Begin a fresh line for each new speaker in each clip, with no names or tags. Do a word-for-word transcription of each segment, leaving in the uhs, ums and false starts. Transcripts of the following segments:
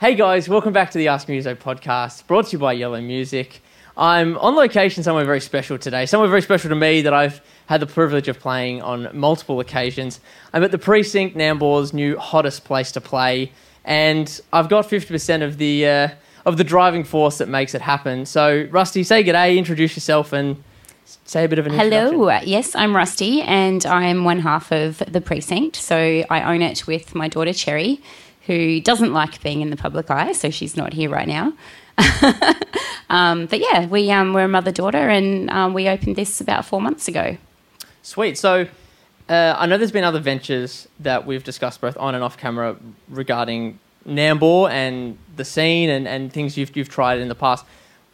Hey guys, welcome back to the Ask Muso podcast, brought to you by Yellow Music. I'm on location somewhere very special today, somewhere very special to me that I've had the privilege of playing on multiple occasions. I'm at the Precinct, Nambour's new hottest place to play, and I've got fifty percent of the uh, of the driving force that makes it happen. So, Rusty, say g'day, introduce yourself, and say a bit of an introduction.
Hello, yes, I'm Rusty, and I'm one half of the Precinct, so I own it with my daughter Cherry, who doesn't like being in the public eye, so she's not here right now. um, but yeah, we, um, we're a mother-daughter, and um, we opened this about four months ago.
Sweet. So uh, I know there's been other ventures that we've discussed both on and off camera regarding Nambour and the scene and, and things you've, you've tried in the past.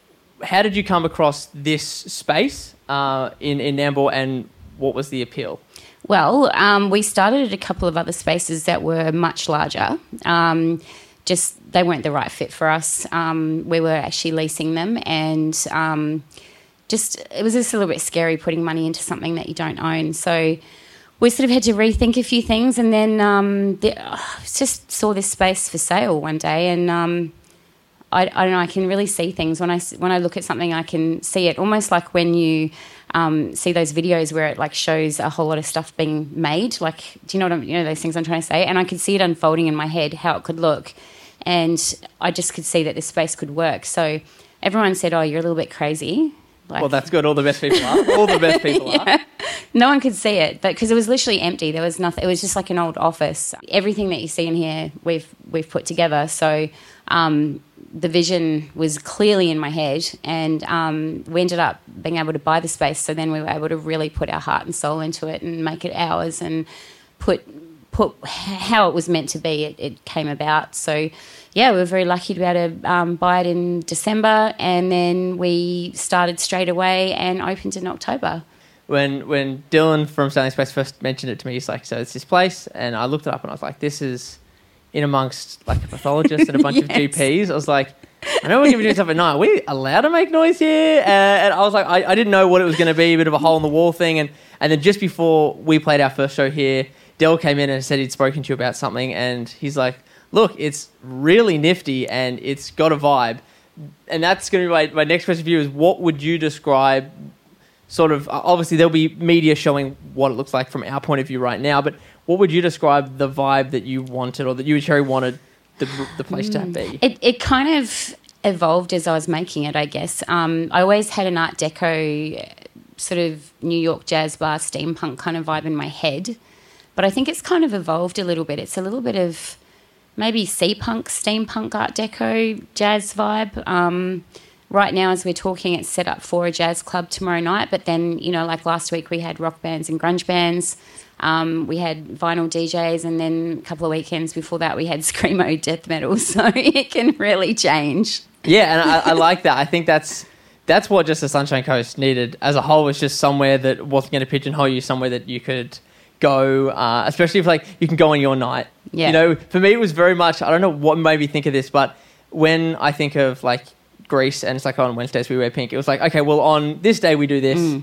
How did you come across this space uh, in, in Nambour, and what was the appeal?
Well, um, we started at a couple of other spaces that were much larger. Um, just they weren't the right fit for us. Um, we were actually leasing them, and um, just it was just a little bit scary putting money into something that you don't own. So we sort of had to rethink a few things, and then um, the, oh, just saw this space for sale one day, and um, I, I don't know. I can really see things when I when I look at something. I can see it almost like when you. Um, see those videos where it like shows a whole lot of stuff being made. Like, do you know what I'm, you know, those things I'm trying to say? And I could see it unfolding in my head, how it could look. And I just could see that this space could work. So everyone said, oh, you're a little bit crazy. Like,
well, that's good. All the best people are. All the best people
yeah.
are.
No one could see it, but because it was literally empty. There was nothing. It was just like an old office. Everything that you see in here, we've we've put together. So um, the vision was clearly in my head, and um, we ended up being able to buy the space. So then we were able to really put our heart and soul into it and make it ours, and put put how it was meant to be. It, it came about. So yeah, we were very lucky to be able to um, buy it in December, and then we started straight away and opened in October.
When when Dylan from Selling Space first mentioned it to me, he's like, so it's this place, and I looked it up and I was like, this is in amongst like a pathologist and a bunch yes. of G Ps. I was like, I know we're going to be doing stuff at night. Are we allowed to make noise here? Uh, and I was like, I, I didn't know what it was going to be, a bit of a hole in the wall thing. And, and then just before we played our first show here, Del came in and said he'd spoken to you about something, and he's like, look, it's really nifty and it's got a vibe. And that's going to be my, my next question for you is, what would you describe sort of, obviously there'll be media showing what it looks like from our point of view right now, but what would you describe the vibe that you wanted, or that you and Cherry wanted the, the place to be?
It, it kind of evolved as I was making it, I guess. Um, I always had an Art Deco sort of New York jazz bar steampunk kind of vibe in my head, but I think it's kind of evolved a little bit. It's a little bit of maybe sea-punk, steampunk Art Deco jazz vibe. Um, right now, as we're talking, it's set up for a jazz club tomorrow night, but then, you know, like last week we had rock bands and grunge bands. Um, we had vinyl D Js, and then a couple of weekends before that we had screamo death metal, so it can really change.
Yeah, and I, I like that. I think that's that's what just the Sunshine Coast needed as a whole, was just somewhere that wasn't going to pigeonhole you, somewhere that you could go, uh, especially if like you can go on your night.
Yeah.
You know, for me it was very much, I don't know what made me think of this, but when I think of like Greece and it's like on Wednesdays we wear pink, it was like, okay, well on this day we do this. Mm.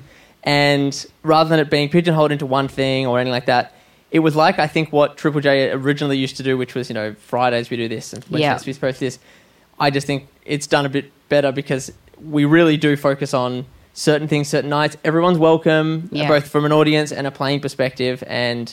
And rather than it being pigeonholed into one thing or anything like that, it was like, I think, what Triple J originally used to do, which was, you know, Fridays we do this and Wednesdays yeah. we post this. I just think it's done a bit better because we really do focus on certain things, certain nights. Everyone's welcome, yeah. both from an audience and a playing perspective. And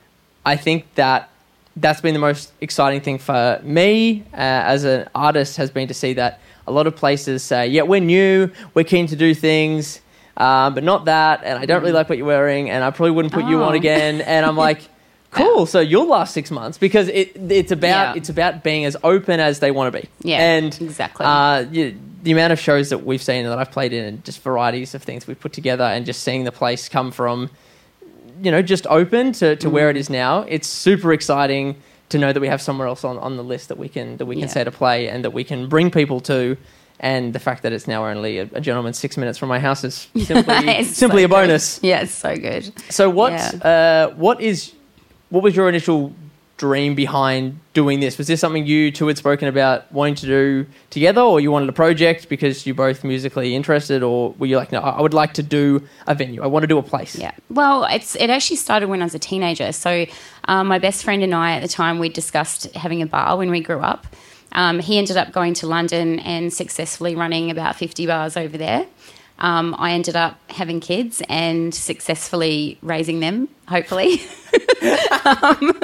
I think that that's been the most exciting thing for me uh, as an artist, has been to see that a lot of places say, yeah, we're new, we're keen to do things, Um, but not that, and I don't really like what you're wearing, and I probably wouldn't put oh. you on again. And I'm like, cool. So you'll last six months because it it's about yeah. it's about being as open as they want to be.
Yeah,
and
exactly.
Uh, you, the amount of shows that we've seen that I've played in, and just varieties of things we've put together, and just seeing the place come from, you know, just open to, to mm. where it is now. It's super exciting to know that we have somewhere else on, on the list that we can that we can yeah. say to play, and that we can bring people to. And the fact that it's now only a, a gentleman six minutes from my house is simply simply
so
a bonus.
Good. Yeah, it's so good.
So what
yeah.
uh, what is what was your initial dream behind doing this? Was this something you two had spoken about wanting to do together, or you wanted a project because you're both musically interested, or were you like, no, I would like to do a venue, I want to do a place?
Yeah. Well, it's it actually started when I was a teenager. So um, my best friend and I at the time, we discussed having a bar when we grew up. Um, he ended up going to London and successfully running about fifty bars over there. Um, I ended up having kids and successfully raising them, hopefully. um,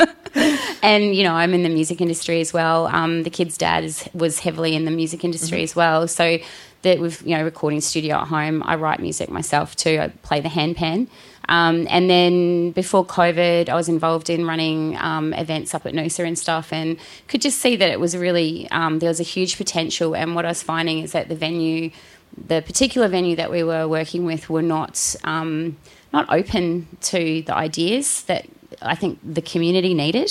and, you know, I'm in the music industry as well. Um, the kid's dad is, was heavily in the music industry mm-hmm. as well. So that with, you know, recording studio at home, I write music myself too. I play the handpan. Um, and then before COVID, I was involved in running um, events up at Noosa and stuff, and could just see that it was really, um, there was a huge potential. And what I was finding is that the venue, the particular venue that we were working with, were not um, not open to the ideas that I think the community needed.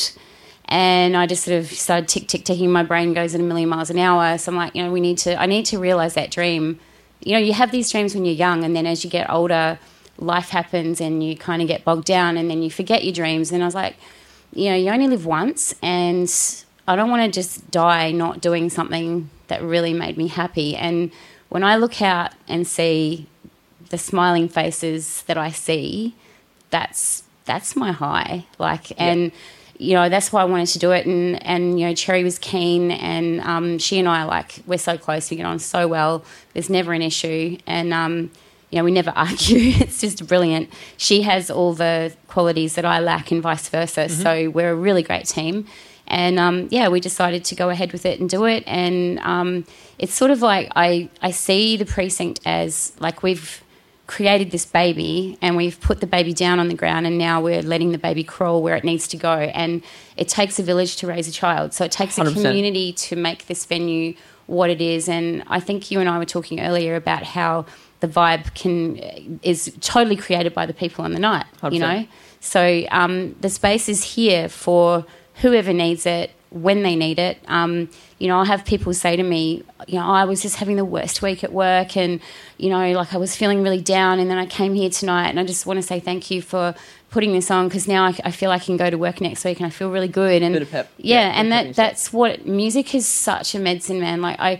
And I just sort of started tick, tick, ticking. My brain goes at a million miles an hour. So I'm like, you know, we need to, I need to realise that dream. You know, you have these dreams when you're young, and then as you get older, life happens and you kind of get bogged down and then you forget your dreams. And I was like, you know, you only live once, and I don't want to just die not doing something that really made me happy. And when I look out and see the smiling faces that I see, that's that's my high. Like, and yep. you know, that's why I wanted to do it. And, and you know, Cherry was keen, and um, she and I, like, we're so close. We get on so well. There's never an issue. And, um, you know, we never argue. It's just brilliant. She has all the qualities that I lack and vice versa. Mm-hmm. So we're a really great team. And, um, yeah, we decided to go ahead with it and do it. And um, it's sort of like I, I see the precinct as, like, we've created this baby and we've put the baby down on the ground, and now we're letting the baby crawl where it needs to go. And it takes a village to raise a child. So it takes a one hundred percent community to make this venue what it is. And I think you and I were talking earlier about how the vibe can is totally created by the people on the night, one hundred percent. You know. So um, the space is here for whoever needs it, when they need it. Um, you know, I'll have people say to me, you know, oh, I was just having the worst week at work, and, you know, like I was feeling really down, and then I came here tonight, and I just want to say thank you for putting this on, because now I, I feel I can go to work next week and I feel really good. And
bit of pep.
Yeah,
yeah
and that that's what music is, such a medicine, man. Like I...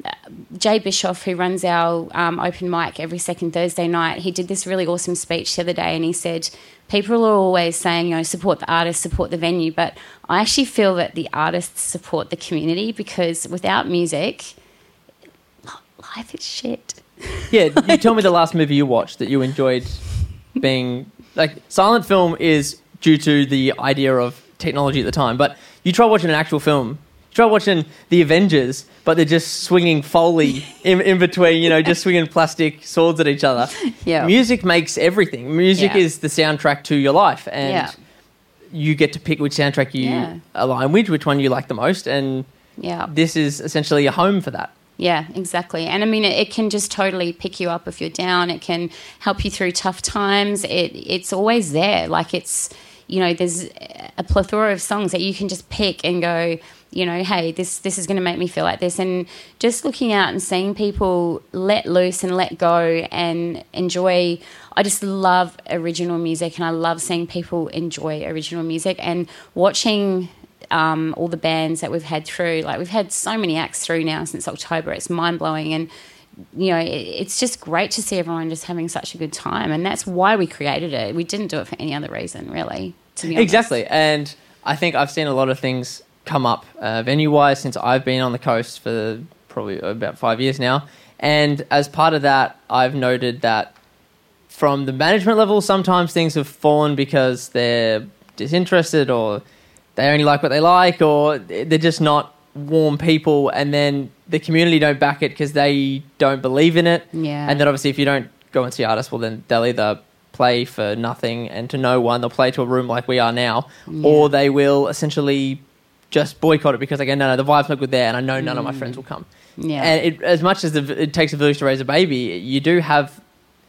Jay Bischoff, who runs our um, open mic every second Thursday night, he did this really awesome speech the other day, and he said, people are always saying, you know, support the artist, support the venue, but I actually feel that the artists support the community, because without music, life is shit.
Yeah, you tell me the last movie you watched that you enjoyed being... Like, silent film is due to the idea of technology at the time, but you try watching an actual film, try watching The Avengers, but they're just swinging Foley in, in between, you know, just swinging plastic swords at each other.
Yeah.
Music makes everything. Music
yeah.
is the soundtrack to your life, and
yeah.
you get to pick which soundtrack you
yeah.
align with, which one you like the most, and
yeah.
this is essentially a home for that.
Yeah, exactly. And I mean, it, it can just totally pick you up if you're down. It can help you through tough times. It It's always there. Like, it's, you know, there's a plethora of songs that you can just pick and go, you know, hey, this this is going to make me feel like this. And just looking out and seeing people let loose and let go and enjoy. I just love original music, and I love seeing people enjoy original music, and watching um, all the bands that we've had through. Like, we've had so many acts through now since October. It's mind-blowing. And, you know, it, it's just great to see everyone just having such a good time. And that's why we created it. We didn't do it for any other reason, really, to be honest.
Exactly. And I think I've seen a lot of things come up uh, venue-wise since I've been on the coast for probably about five years now. And as part of that, I've noted that from the management level, sometimes things have fallen because they're disinterested, or they only like what they like, or they're just not warm people, and then the community don't back it because they don't believe in it.
Yeah.
And then obviously if you don't go and see artists, well, then they'll either play for nothing and to no one, they'll play to a room like we are now, yeah. or they will essentially just boycott it because they go, no, no, the vibe's not good there, and I know none mm. of my friends will come.
Yeah.
And it, as much as the, it takes a village to raise a baby, you do have...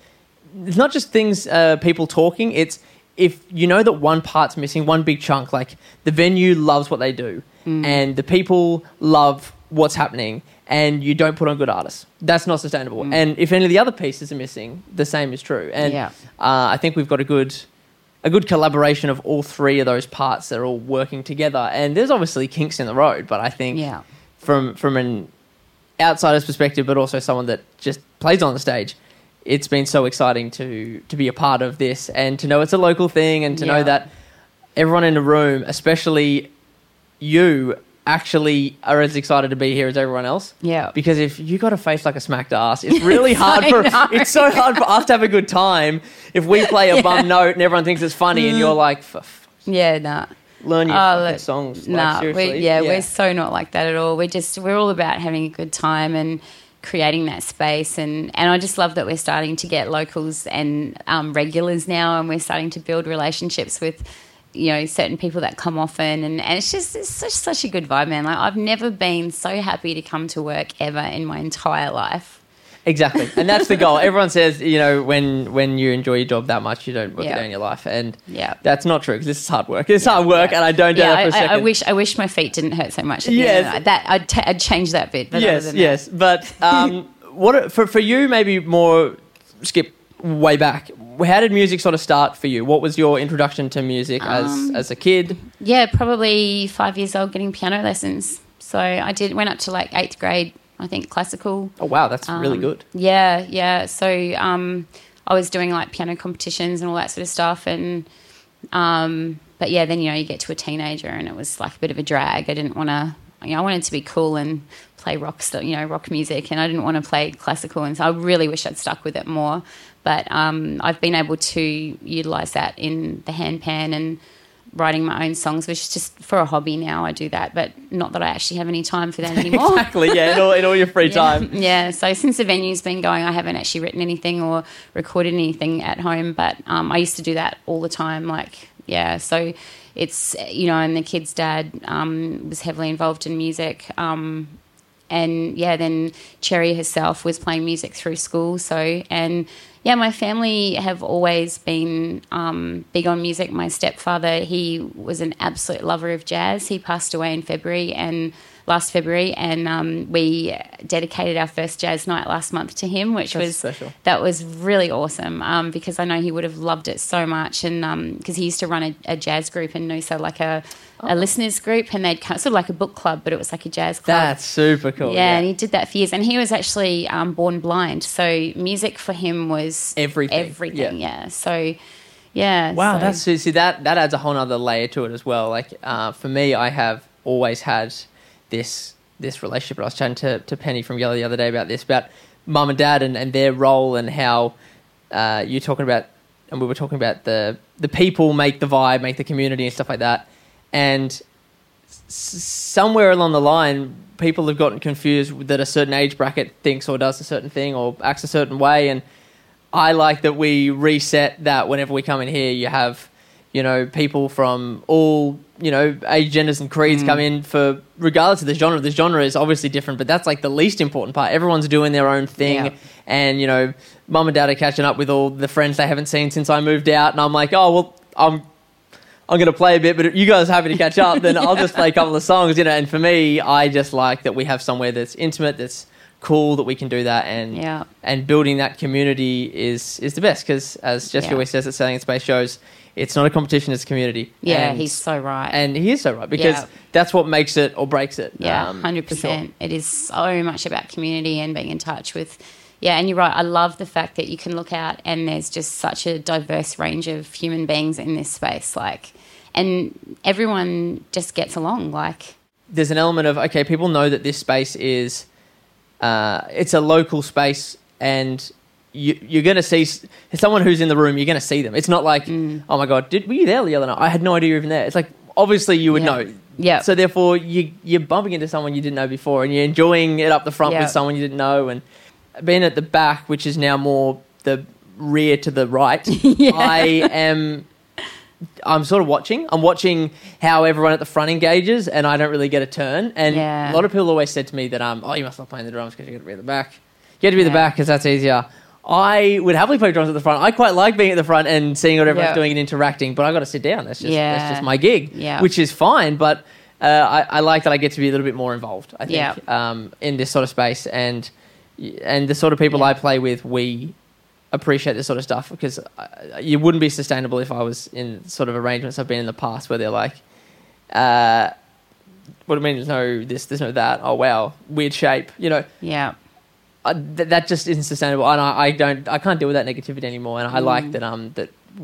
It's not just things, uh, people talking, it's if you know that one part's missing, one big chunk, like the venue loves what they do, mm. and the people love what's happening, and you don't put on good artists. That's not sustainable. Mm. And if any of the other pieces are missing, the same is true. And
yeah.
uh, I think we've got a good... a good collaboration of all three of those parts that are all working together. And there's obviously kinks in the road, but I think
yeah.
from from an outsider's perspective, but also someone that just plays on the stage, it's been so exciting to to be a part of this, and to know it's a local thing, and to
yeah.
know that everyone in the room, especially you, actually are as excited to be here as everyone else.
Yeah.
Because if you got a face like a smacked ass, it's really hard
I
for
know.
it's so hard for us to have a good time if we play a
Yeah.
bum note and everyone thinks it's funny
Mm.
and you're like, f- f-
Yeah, nah.
learn your
Oh,
fucking
look,
songs. Like,
Nah,
seriously.
we, yeah, we're so not like that at all. We're just we're all about having a good time and creating that space, and, and I just love that we're starting to get locals and um, regulars now, and we're starting to build relationships with, you know, certain people that come often, and, and it's just it's such such a good vibe, man. Like, I've never been so happy to come to work ever in my entire life.
Exactly. And that's the goal. Everyone says, you know, when when you enjoy your job that much, you don't work
Yeah.
a day in your life. And
Yeah.
that's not true because this is hard work. It's hard work, and I don't do
Yeah,
that for a
I, I,
second.
I wish I wish my feet didn't hurt so much. At the
Yes.
end of that I'd, t- I'd change that bit. But
yes,
other than
yes. But um, what for for you? Maybe more skip way back. How did music sort of start for you? What was your introduction to music as
Um,
as a kid?
that, yeah, probably five years old, getting piano lessons. So I did went up to like eighth grade, I think, classical.
Oh wow, that's really
Um,
good.
Yeah, yeah. So um, I was doing like piano competitions and all that sort of stuff, and um, but yeah, then you know you get to a teenager and it was like a bit of a drag. I didn't want to, you know, I wanted to be cool and play rock, st- you know, rock music, and I didn't want to play classical, and so I really wish I'd stuck with it more. But um, I've been able to utilise that in the handpan and writing my own songs, which is just for a hobby now. I do that, but not that I actually have any time for that anymore.
Exactly. Yeah, in all, in all your free
Yeah,
time.
yeah. So since the venue's been going, I haven't actually written anything or recorded anything at home, but um, I used to do that all the time. Like, yeah. So it's, you know, and the kid's dad um, was heavily involved in music. Um, and yeah, then Cherry herself was playing music through school. So, and yeah, my family have always been um, big on music. My stepfather, he was an absolute lover of jazz. He passed away in February and last February, and um, we dedicated our first jazz night last month to him, which
That's
was
special.
That was really awesome um, because I know he would have loved it so much, and because um, he used to run a, a jazz group in Noosa, like a,
oh.
a listeners group, and they'd kind of, sort of like a book club, but it was like a jazz club.
That's super cool.
Yeah,
Yeah,
and he did that for years. And he was actually um, born blind. So music for him was
Everything.
Everything,
Yeah.
yeah. So, yeah.
Wow,
so,
that's see that that adds a whole other layer to it as well. Like uh, for me, I have always had this this relationship. I was chatting to, to Penny from Yellow the other day about this, about mum and dad and, and their role, and how uh, you're talking about, and we were talking about the the people make the vibe, make the community and stuff like that. And s- somewhere along the line, people have gotten confused that a certain age bracket thinks or does a certain thing or acts a certain way. And I like that we reset that whenever we come in here. You have, you know, people from all, you know, age, genders and creeds mm. come in for, regardless of the genre. The genre is obviously different, but that's like the least important part. Everyone's doing their own thing.
Yeah.
And, you know, mum and dad are catching up with all the friends they haven't seen since I moved out. And I'm like, oh, well, I'm I'm going to play a bit, but if you guys are happy to catch up, then I'll just play a couple of songs, you know. And for me, I just like that we have somewhere that's intimate, that's cool, that we can do that, and
yeah.
and building that community is is the best, because as Jesse
Yeah.
always says at Sailing in Space shows, it's not a competition, it's a community.
Yeah,
and,
he's so right.
and he is so right, because
Yeah.
that's what makes it or breaks it.
Yeah,
um,
one hundred
for sure.
percent. It is so much about community and being in touch with, yeah, and you're right. I love the fact that you can look out and there's just such a diverse range of human beings in this space, like, and everyone just gets along, like.
There's an element of, okay, people know that this space is, uh, it's a local space, and you, you're going to see someone who's in the room, you're going to see them. It's not like,
Mm.
oh my God, did, were you there the other night? I had no idea you were even there. It's like, obviously you would
Yeah.
know.
Yeah.
So therefore, you, you're bumping into someone you didn't know before, and you're enjoying it up the front
Yeah.
with someone you didn't know, and being at the back, which is now more the rear to the right,
Yeah.
I am... I'm sort of watching. I'm watching how everyone at the front engages, and I don't really get a turn. And
Yeah.
a lot of people always said to me that, um, oh, you must love playing the drums because you got to be at the back. You have to be at the
Yeah.
back because that's easier. I would happily play drums at the front. I quite like being at the front and seeing what everyone's
Yeah.
doing and interacting, but I got to sit down. That's just
Yeah.
that's just my gig,
Yeah.
which is fine. But uh, I, I like that I get to be a little bit more involved, I think,
Yeah.
um, in this sort of space. And and the sort of people
Yeah.
I play with, we appreciate this sort of stuff, because uh, you wouldn't be sustainable if I was in sort of arrangements I've been in the past where they're like, uh, what do you mean there's no this, there's no that, oh wow, weird shape, you know.
Yeah.
Uh, th- that just isn't sustainable, and I, I don't I can't deal with that negativity anymore. And I
Mm.
like that um that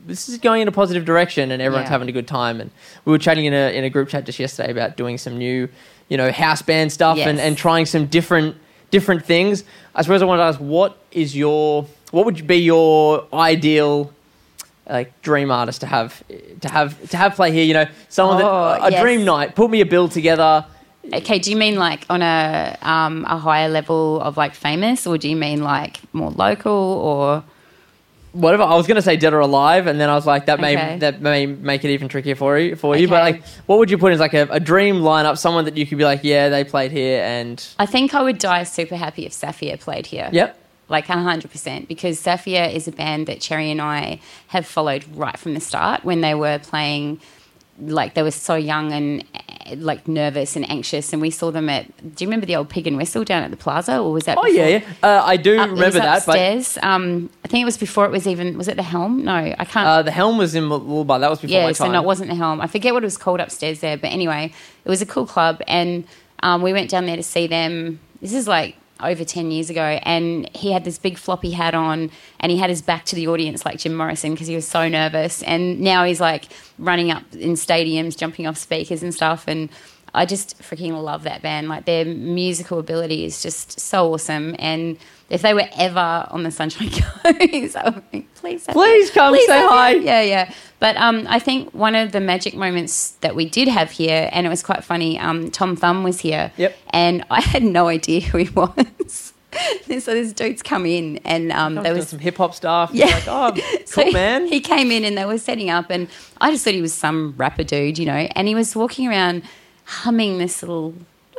this is going in a positive direction, and everyone's
Yeah.
having a good time. And we were chatting in a in a group chat just yesterday about doing some new, you know, house band stuff and,
Yes.
and trying some different different things. I suppose I wanted to ask, what is your what would be your ideal like dream artist to have to have to have play here? You know, someone
Oh,
that a
yes.
dream night. Put me a bill together.
Okay, do you mean like on a um, a higher level of like famous, or do you mean like more local, or
Whatever. I was going to say dead or alive, and then I was like, that may
Okay.
that may make it even trickier for you for you. But
Okay.
like, what would you put as like a, a dream lineup? Someone that you could be like, yeah, they played here, and
I think I would die super happy if Safia played here.
yep,
Like one hundred percent, because Safia is a band that Cherry and I have followed right from the start when they were playing. Like, they were so young and uh, like nervous and anxious, and we saw them at, do you remember the old Pig and Whistle down at the Plaza, or was that
oh
before?
yeah, yeah. Uh, I do
Up- it was
remember that. But
upstairs. um, I think it was before it was even, was it the Helm? No, I can't.
uh, the Helm was in Mulbar. That was before
yeah,
my
so
time.
no, it wasn't the Helm. I forget what it was called upstairs there, but anyway, it was a cool club, and um, we went down there to see them. This is like over ten years ago, and he had this big floppy hat on, and he had his back to the audience like Jim Morrison because he was so nervous, and now he's like running up in stadiums, jumping off speakers and stuff, and I just freaking love that band. Like, their musical ability is just so awesome, and if they were ever on the Sunshine Coast, I would think, please, have
Please
it.
come
Please
say
have
hi.
it. Yeah, yeah. But um, I think one of the magic moments that we did have here, and it was quite funny, um, Tom Thumb was here.
Yep.
And I had no idea who he was. So this dude's come in, and um,
There
there
was
was
some hip hop stuff.
Yeah.
Like, oh,
so
cool, man.
He came in and they were setting up, and I just thought he was some rapper dude, you know, and he was walking around humming this little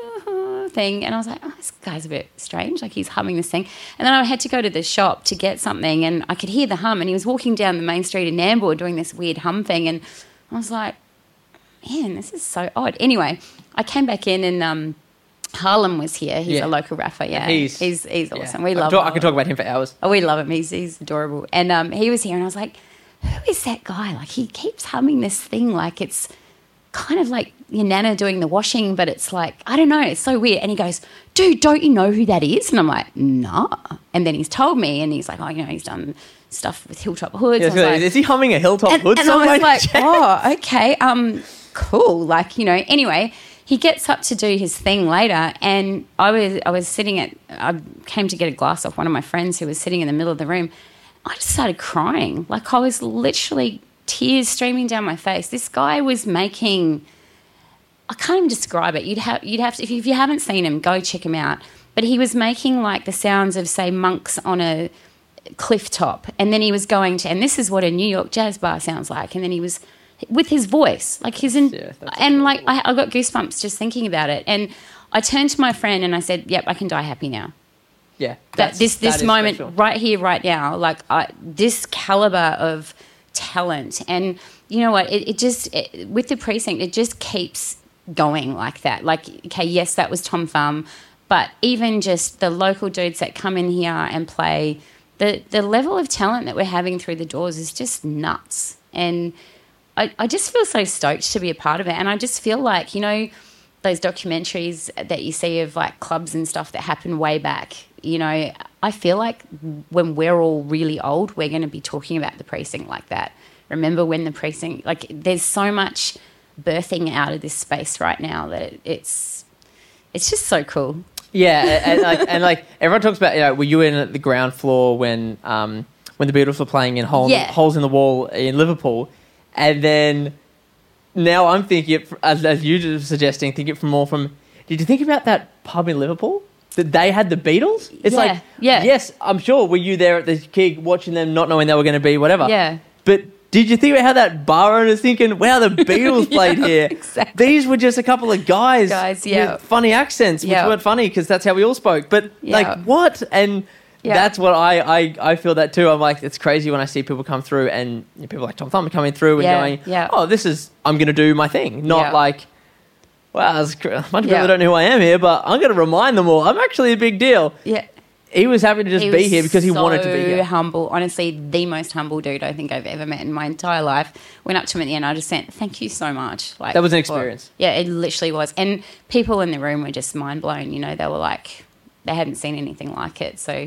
uh, thing, and I was like, oh, this guy's a bit strange, like he's humming this thing. And then I had to go to the shop to get something, and I could hear the hum, and he was walking down the main street in Nambour doing this weird hum thing, and I was like, man, this is so odd. Anyway, I came back in, and um, Harlem was here. He's
Yeah.
a local rapper, yeah.
He's-
he's he's
Yeah.
awesome. We
I
love
could talk- I
Harlem.
could talk about him for hours.
Oh, we love him. He's, he's adorable. And um, he was here, and I was like, who is that guy? Like, he keeps humming this thing like it's kind of like your nana doing the washing, but it's like, I don't know, it's so weird. And he goes, dude, don't you know who that is? And I'm like, nah. And then he's told me, and he's like, oh, you know, he's done stuff with Hilltop Hoods.
Yeah,
I was like-
is he humming a Hilltop
and,
Hood
and
song?
I was
by
like,
chance?
oh, okay, um, cool. Like, you know, anyway, he gets up to do his thing later, and I was I was sitting at, I came to get a glass off one of my friends who was sitting in the middle of the room. I just started crying. Like, I was literally tears streaming down my face. This guy was making, I can't even describe it. You'd have you'd have to, if you, if you haven't seen him, go check him out. But he was making like the sounds of, say, monks on a cliff top, and then he was going to, and this is what a New York jazz bar sounds like, and then he was with his voice, like his, in,
Yeah, that's
and like I, I got goosebumps just thinking about it. And I turned to my friend and I said, "Yep, I can die happy now."
Yeah,
That
that's-
this this
that is
moment
special.
right here, right now, like I, this caliber of talent, and you know what? It, it just it, with the Precinct, it just keeps going like that. Like, okay, yes, that was Tom Thumb, but even just the local dudes that come in here and play, the the level of talent that we're having through the doors is just nuts. And I, I just feel so stoked to be a part of it. And I just feel like, you know, those documentaries that you see of like clubs and stuff that happened way back, you know, I feel like when we're all really old, we're going to be talking about the Precinct like that. Remember when the Precinct, like, there's so much birthing out of this space right now that it's it's just so cool.
Yeah, and, and like and like everyone talks about, you know, were you in at the ground floor when um when the Beatles were playing in Hole,
Yeah.
Holes in the Wall in Liverpool, and then now I'm thinking it, as, as you were suggesting, think it from more from. Did you think about that pub in Liverpool that they had the Beatles? It's
Yeah,
like,
yeah.
yes, I'm sure. Were you there at the gig watching them, not knowing they were going to be whatever?
Yeah.
But did you think about how that bar owner's thinking, wow, the Beatles played
Yeah,
here?
exactly.
These were just a couple of guys,
Guys, yeah.
with funny accents, which
Yeah.
weren't funny because that's how we all spoke. But,
Yeah.
like, what? And
Yeah.
that's what I, I, I feel that too. I'm like, it's crazy when I see people come through and you know, people like Tom Thumb are coming through and
Yeah,
going,
yeah.
oh, this is, I'm going to do my thing. Not
Yeah.
like, wow, there's a bunch of
Yeah.
people don't know who I am here, but I'm going to remind them all. I'm actually a big deal.
Yeah.
He was happy to just
He
be
was
here because he
so
wanted to be here.
humble. Honestly, the most humble dude I think I've ever met in my entire life. Went up to him at the end. I just said, "Thank you so much." Like,
That was an
for-
experience.
yeah, it literally was. And people in the room were just mind blown. You know, they were like, they hadn't seen anything like it. So,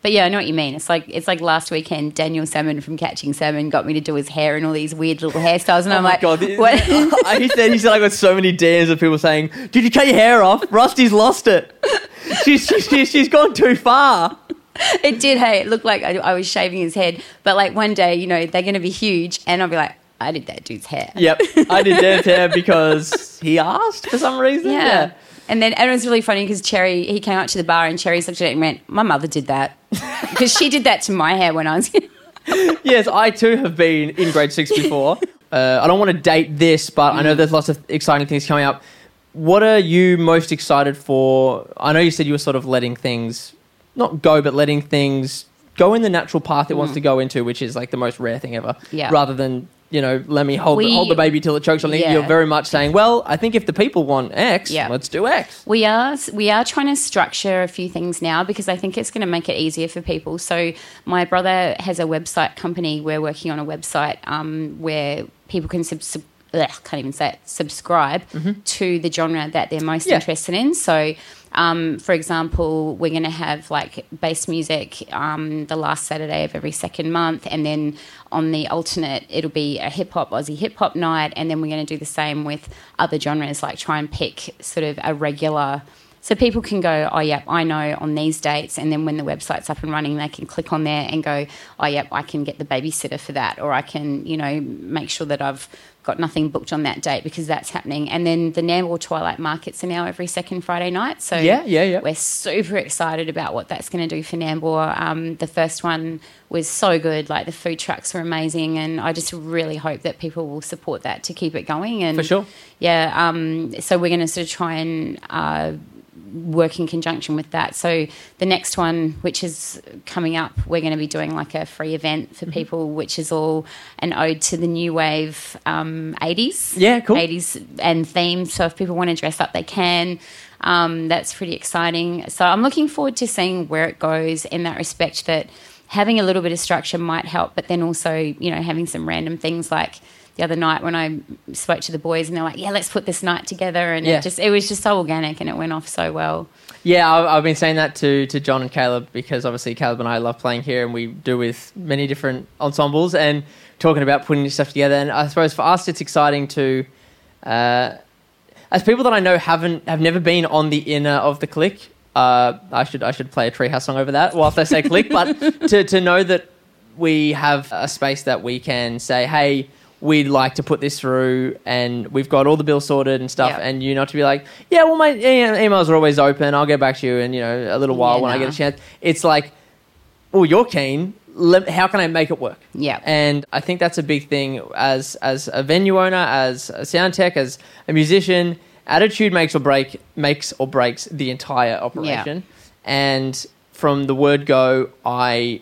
But yeah, I know what you mean. It's like it's like last weekend, Daniel Salmon from Catching Salmon got me to do his hair and all these weird little hairstyles, and
oh
I'm
my
like,
God.
what?
he said he said I got so many D Ms of people saying, "Did you cut your hair off? Rusty's lost it. She's she's she's gone too far."
It did. Hey, it looked like I, I was shaving his head, but like one day, you know, they're going to be huge, and I'll be like, I did that dude's hair.
Yep, I did Dan's hair because he asked for some reason.
Yeah.
yeah.
And then and it was really funny because Cherry, he came out to the bar and Cherry looked at it and went, my mother did that. Because she did that to my hair when I was...
Yes, I too have been in grade six before. Uh, I don't want to date this, but mm. I know there's lots of exciting things coming up. What are you most excited for? I know you said you were sort of letting things, not go, but letting things go in the natural path it mm. wants to go into, which is like the most rare thing ever.
Yeah.
Rather than... you know, let me hold,
we,
the, hold the baby till it chokes on it.
yeah.
You're very much saying, well, I think if the people want X,
yeah.
let's do X.
We are we are trying to structure a few things now because I think it's going to make it easier for people. So my brother has a website company. We're working on a website um, where people can sub- sub- ugh, can't even say it, subscribe
mm-hmm.
to the genre that they're most
yeah.
interested in. So, um, for example, we're going to have like bass music um, the last Saturday of every second month, and then on the alternate, it'll be a hip hop, Aussie hip hop night, and then we're going to do the same with other genres, like try and pick sort of a regular. So people can go, oh, yep, I know on these dates, and then when the website's up and running, they can click on there and go, oh, yep, I can get the babysitter for that, or I can, you know, make sure that I've got nothing booked on that date because that's happening. And then the Nambour Twilight Markets are now every second Friday night. So
yeah, yeah, yeah.
we're super excited about what that's going to do for Nambour. Um, the first one was so good. Like the food trucks were amazing, and I just really hope that people will support that to keep it going. And
for sure.
Yeah. Um, so we're going to sort of try and uh, work in conjunction with that. So the next one, which is coming up, we're going to be doing like a free event for people, which is all an ode to the new wave um, eighties.
Yeah, cool.
eighties and themes. So if people want to dress up, they can. Um, that's pretty exciting. So I'm looking forward to seeing where it goes in that respect, that having a little bit of structure might help, but then also, you know, having some random things like the other night when I spoke to the boys and they're like, yeah, let's put this night together. And
yeah.
it just it was just so organic and it went off so well.
Yeah, I've, I've been saying that to, to John and Caleb because obviously Caleb and I love playing here and we do with many different ensembles and talking about putting stuff together. And I suppose for us it's exciting to, uh, as people that I know haven't have never been on the inner of the clique, uh, I should I should play a Treehouse song over that whilst I say clique, but to, to know that we have a space that we can say, hey, we'd like to put this through and we've got all the bills sorted and stuff,
yeah.
and you not to be like, yeah, well, my emails are always open, I'll get back to you in, you know, a little while
yeah,
when
no.
I get a chance. It's like, oh, you're keen, Let, how can I make it work?
Yeah.
And I think that's a big thing as as a venue owner, as a sound tech, as a musician. Attitude makes or break makes or breaks the entire operation.
Yeah.
And from the word go, I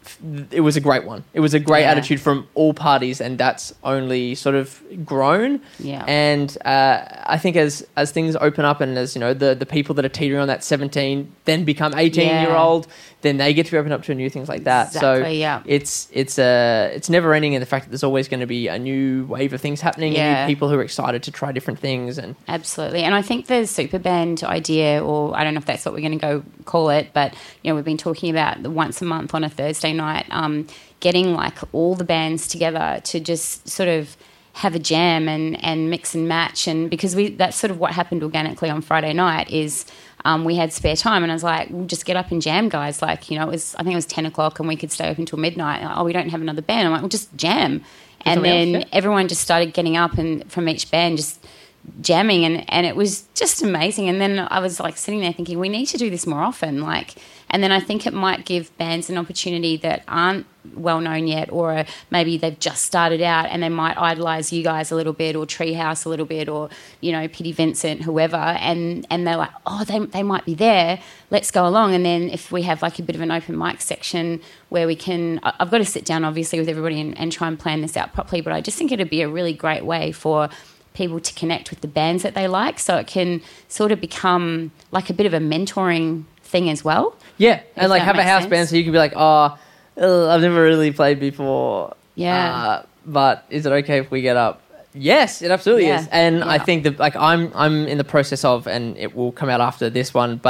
it was a great one. It was a great
yeah.
attitude from all parties, and that's only sort of grown.
Yeah.
And uh, I think as as things open up, and as you know, the the people that are teetering on that seventeen then become eighteen
yeah.
year old, then they get to be open up to new things like that.
Exactly,
so
yeah.
it's it's uh, it's never ending in the fact that there's always going to be a new wave of things happening,
yeah.
and new people who are excited to try different things. And
absolutely. And I think the super band idea, or I don't know if that's what we're going to go call it, but you know, we've been talking about the once a month on a Thursday night, um, getting like all the bands together to just sort of have a jam and, and mix and match. And because we that's sort of what happened organically on Friday night is um, we had spare time and I was like, we'll just get up and jam, guys. Like, you know, it was I think it was ten o'clock and we could stay up until midnight. Like, oh, we don't have another band. I'm like, well, just jam. And then else, yeah. everyone just started getting up and from each band just jamming, and, and it was just amazing. And then I was like sitting there thinking, we need to do this more often. Like, and then I think it might give bands an opportunity that aren't well known yet, or maybe they've just started out and they might idolise you guys a little bit, or Treehouse a little bit, or you know, Pity Vincent, whoever, and and they're like, oh, they they might be there. Let's go along. And then if we have like a bit of an open mic section where we can, I've got to sit down obviously with everybody and, and try and plan this out properly. But I just think it'd be a really great way for people to connect with the bands that they like, so it can sort of become like a bit of a mentoring thing as well.
Yeah, and like have a house
sense.
band so you can be like, oh, uh, I've never really played before.
Yeah.
Uh, but is it okay if we get up? Yes, it absolutely
yeah.
is. And
yeah.
I think that like I'm I'm in the process of, and it will come out after this one, but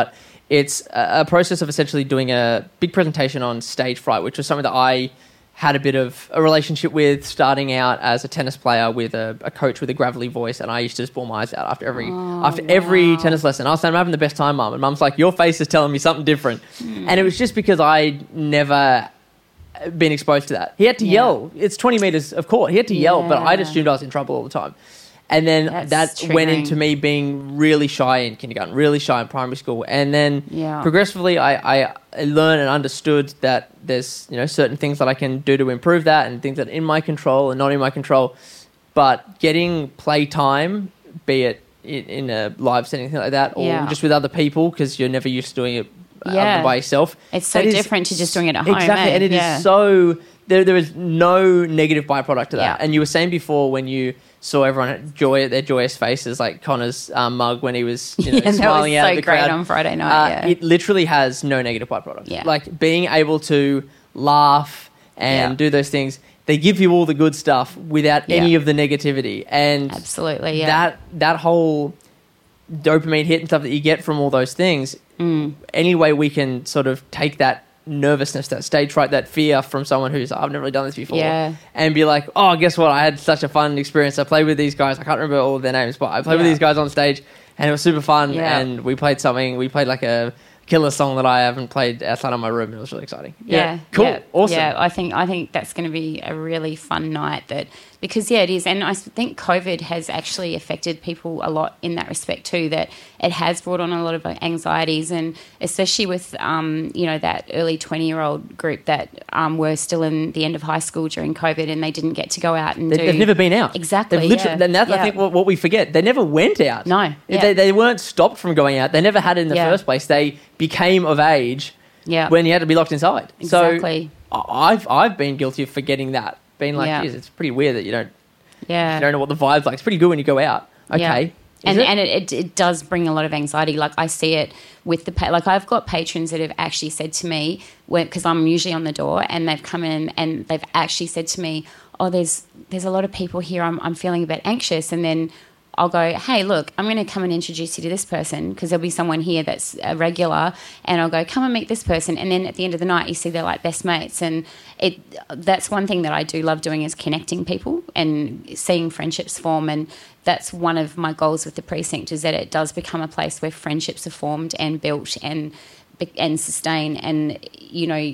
it's a, a process of essentially doing a big presentation on stage fright, which was something that I had a bit of a relationship with starting out as a tennis player with a, a coach with a gravelly voice, and I used to just bawl my eyes out after every
oh,
after
wow.
every tennis lesson. I was saying, I'm having the best time, Mum. And Mum's like, your face is telling me something different. Mm. And it was just because I never been exposed to that. He had to yeah. yell. It's twenty metres of court. He had to yeah. yell, but I just assumed I was in trouble all the time. And then That's that triggering. went into me being really shy in kindergarten, really shy in primary school. And then
yeah.
progressively I, I learned and understood that there's, you know, certain things that I can do to improve that and things that are in my control and not in my control. But getting play time, be it in, in a live setting, thing like that, or yeah. just with other people, because you're never used to doing it yeah. by yourself.
It's so
is,
different to just doing it at home.
Exactly,
eh?
and it
yeah.
is so... There, there is no negative byproduct to that.
Yeah.
And you were saying before when you saw everyone joy their joyous faces, like Connor's um, mug when he was you know,
yeah,
smiling
that was
out
so
at the
great
crowd.
on Friday night.
Uh,
yeah.
It literally has no negative byproduct.
Yeah.
Like being able to laugh and
yeah.
do those things, they give you all the good stuff without
yeah.
any of the negativity. And
absolutely, yeah.
that that whole dopamine hit and stuff that you get from all those things,
mm.
any way we can sort of take that nervousness, that stage fright, that fear from someone who's, I've never really done this before,
yeah.
and be like, oh, guess what? I had such a fun experience. I played with these guys. I can't remember all of their names, but I played yeah. with these guys on stage, and it was super fun.
Yeah.
And we played something. We played like a killer song that I haven't played outside of my room. It was really exciting.
Yeah,
yeah. cool,
yeah.
awesome.
Yeah, I think I think that's going to be a really fun night. That because yeah, it is, and I think COVID has actually affected people a lot in that respect too. That it has brought on a lot of anxieties, and especially with um, you know that early twenty-year-old group that um, were still in the end of high school during COVID, and they didn't get to go out and
they,
do.
They've never been out.
Exactly.
They've literally,
yeah.
And that's
yeah.
I think what, what we forget. They never went out.
No, yeah.
they, they weren't stopped from going out. They never had it in the
yeah.
first place. They became of age.
Yeah.
When you had to be locked inside.
Exactly.
So I've I've been guilty of forgetting that. Being like,
yeah.
geez, it's pretty weird that you don't
yeah.
you don't know what the vibe's like. It's pretty good when you go out. Okay.
Yeah.
Is
and
it?
and it, it, it does bring a lot of anxiety. Like I see it with the, like I've got patrons that have actually said to me, because I'm usually on the door, and they've come in and they've actually said to me, oh, there's there's a lot of people here. I'm I'm feeling a bit anxious. And then I'll go, hey, look, I'm going to come and introduce you to this person, because there'll be someone here that's a regular, and I'll go, come and meet this person. And then at the end of the night, you see they're like best mates. And it that's one thing that I do love doing, is connecting people and seeing friendships form. And that's one of my goals with the precinct, is that it does become a place where friendships are formed and built and and sustain. And, you know,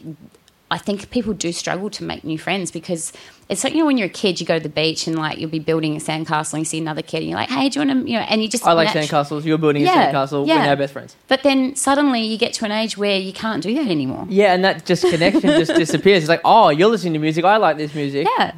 I think people do struggle to make new friends, because it's like, you know, when you're a kid, you go to the beach and like you'll be building a sandcastle and you see another kid and you're like, hey, do you want to, you know, and you just...
I like
natu-
sandcastles. You're building
yeah,
a sandcastle.
yeah.
We're now best friends.
But then suddenly you get to an age where you can't do that anymore.
Yeah, and that just connection just disappears. It's like, oh, you're listening to music. I like this music.
Yeah.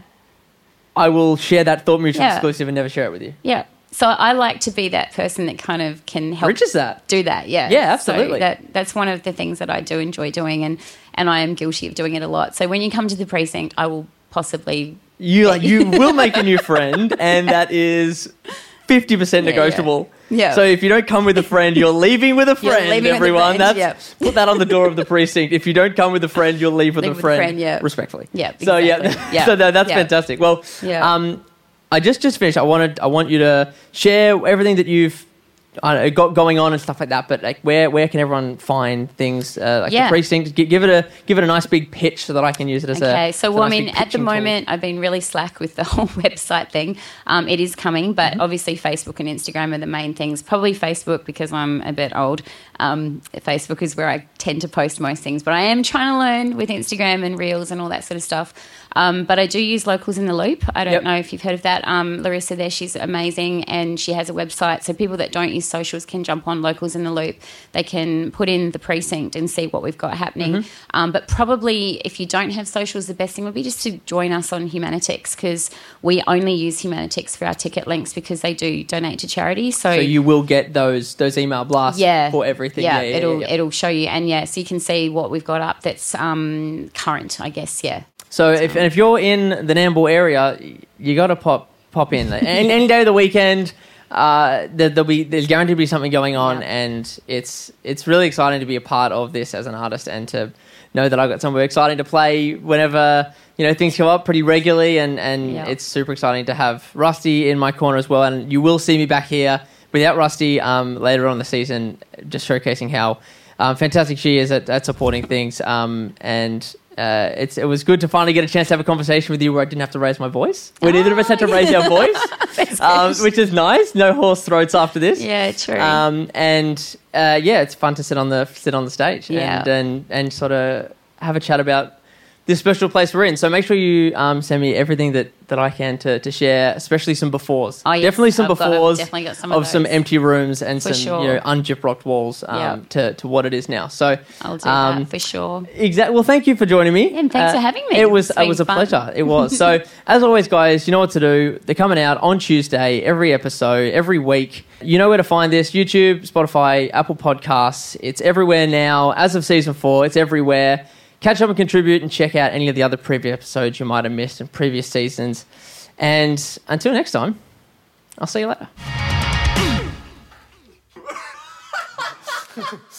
I will share that thought mutual
Yeah.
exclusive and never share it with you.
Yeah. So I like to be that person that kind of can help
Bridges that.
do that. Yeah.
Yeah, absolutely.
So that that's one of the things that I do enjoy doing, and, and I am guilty of doing it a lot. So when you come to the precinct, I will possibly...
You like you will make a new friend, and that is fifty percent
Yeah,
negotiable.
Yeah. yeah.
So if you don't come with a friend, you're leaving with a
You're
friend,
leaving with a
everyone.
friend,
That's
yep.
put that on the door of the precinct. If you don't come with a friend, you'll leave with,
Leave
a,
with a
friend,
friend, yeah.
respectfully.
Yeah,
So yeah,
exactly. Yeah.
so no, that's
Yeah.
fantastic. Well,
Yeah.
um, I just just finished. I wanted I want you to share everything that you've I don't know, got going on and stuff like that. But like, where where can everyone find things uh, like
Yeah.
the precinct? Give, give it a give it a nice big pitch so that I can use it as a
Okay, so
as a
well, I
nice
mean,
big
at the
pitching tool.
moment, I've been really slack with the whole website thing. Um, it is coming, but
Mm-hmm.
obviously Facebook and Instagram are the main things. Probably Facebook, because I'm a bit old. Um, Facebook is where I tend to post most things, but I am trying to learn with Instagram and Reels and all that sort of stuff. Um, but I do use Locals in the Loop. I don't
Yep.
know if you've heard of that. Um, Larissa there, she's amazing, and she has a website. So people that don't use socials can jump on Locals in the Loop. They can put in the precinct and see what we've got happening.
Mm-hmm.
Um, but probably if you don't have socials, the best thing would be just to join us on Humanitix, because we only use Humanitix for our ticket links, because they do donate to charity. So,
So you will get those those email blasts
yeah,
for everything.
Yeah,
Yeah, yeah,
it'll
yeah, yeah.
it'll show you, and yeah, so you can see what we've got up that's um, current, I guess. Yeah.
So if and if you're in the Nambour area, you got to pop pop in. any, any day of the weekend, uh, there, there'll be there's guaranteed to be something going on,
Yeah.
and it's it's really exciting to be a part of this as an artist, and to know that I've got somewhere exciting to play whenever you know things come up pretty regularly, and and
Yeah.
it's super exciting to have Rusty in my corner as well. And you will see me back here without Rusty um, later on in the season, just showcasing how um, fantastic she is at, at supporting things. Um, and uh, it's it was good to finally get a chance to have a conversation with you where I didn't have to raise my voice. Where oh, neither of us had to raise our voice, um, which is nice. No hoarse throats after this.
Yeah, true.
Um, and uh, yeah, it's fun to sit on the sit on the stage
yeah.
and, and and sort of have a chat about this special place we're in. So make sure you um, send me everything that, that I can to, to share, especially some befores.
Oh, yes.
Definitely some
I've got-
befores
I've definitely got some of
of some
those.
empty rooms and
For
some
sure.
you know ungyprocked walls um,
Yep.
to, to what it is now. So
I'll do
um,
that for sure.
Exactly. Well, thank you for joining me.
And thanks for having me.
It was
It's
it
been
was a
fun.
pleasure. It was. So as always, guys, you know what to do. They're coming out on Tuesday, every episode, every week. You know where to find this: YouTube, Spotify, Apple Podcasts. It's everywhere now. As of season four, it's everywhere. Catch up and contribute and check out any of the other previous episodes you might have missed in previous seasons. And until next time, I'll see you later.